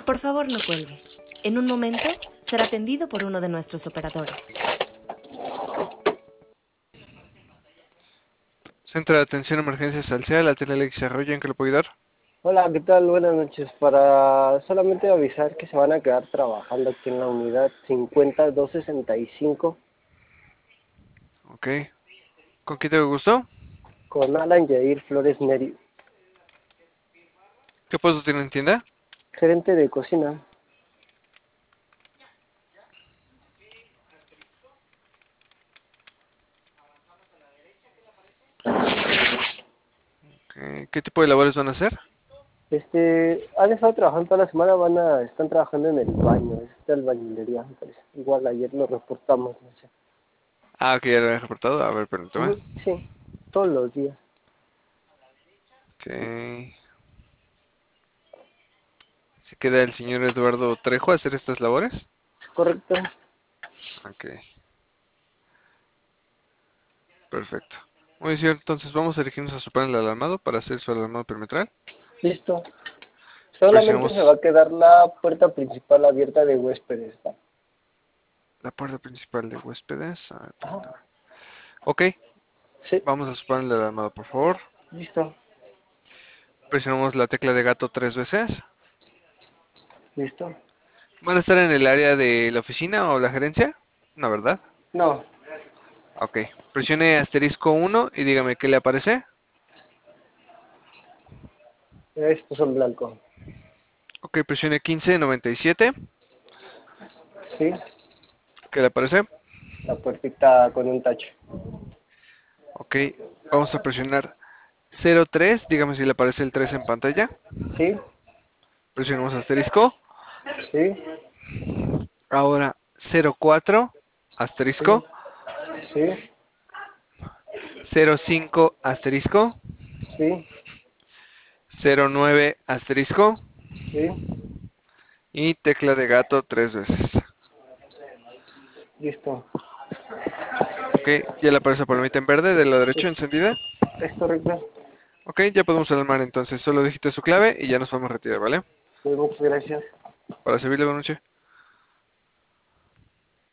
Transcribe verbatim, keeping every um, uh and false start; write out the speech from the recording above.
Por favor, no cuelgue. En un momento será atendido por uno de nuestros operadores. Centro de Atención Emergencias Salcea, la tele Alex Arroyo, ¿en qué le puedo ayudar? Hola, ¿qué tal? Buenas noches. Para solamente avisar que se van a quedar trabajando aquí en la unidad cincuenta doscientos sesenta y cinco Ok. ¿Con quién te gustó? con Alan Yair Flores Neri, ¿Qué puesto tiene en tienda? gerente de cocina. Ok. ¿Qué tipo de labores van a hacer? Este, han estado trabajando toda la semana, van a, están trabajando en el baño, es de albañilería, me parece. Igual ayer lo reportamos, no sé. Ah, ok, ya lo había reportado. A ver, permítame. Ujú, sí, todos los días. Ok. ¿Se queda el señor Eduardo Trejo a hacer estas labores? Correcto. Ok, perfecto. Muy bien, entonces vamos a dirigirnos a su panel alarmado para hacer su alarmado perimetral. Listo. Solamente se va Presionamos a quedar la puerta principal abierta de huéspedes, ¿va? la puerta principal de huéspedes. A ver, permítame. Ajá. Ok, Sí, vamos a su panel alarmado, por favor. listo. Presionamos la tecla de gato tres veces. Listo. ¿Van a estar en el área de la oficina o la gerencia? No, ¿verdad? No, Ok, presione asterisco uno y dígame qué le aparece. estos son blanco. Ok, presione quince noventa y siete. Sí, ¿Qué le aparece? la puertita con un tacho. Ok, vamos a presionar cero tres. Dígame si le aparece el tres en pantalla. Sí, Presionamos asterisco. sí, Ahora cero cuatro sí, asterisco. sí, cero cinco asterisco. sí, cero nueve asterisco. sí. Y tecla de gato tres veces. Listo. Ok, ya le aparece la palomita en verde de la derecha Es, encendida. es correcto. Ok, ya podemos alarmar entonces. Solo digite su clave y ya nos podemos retirar, ¿vale? Pues muchas gracias. Para servirle, buenas noches.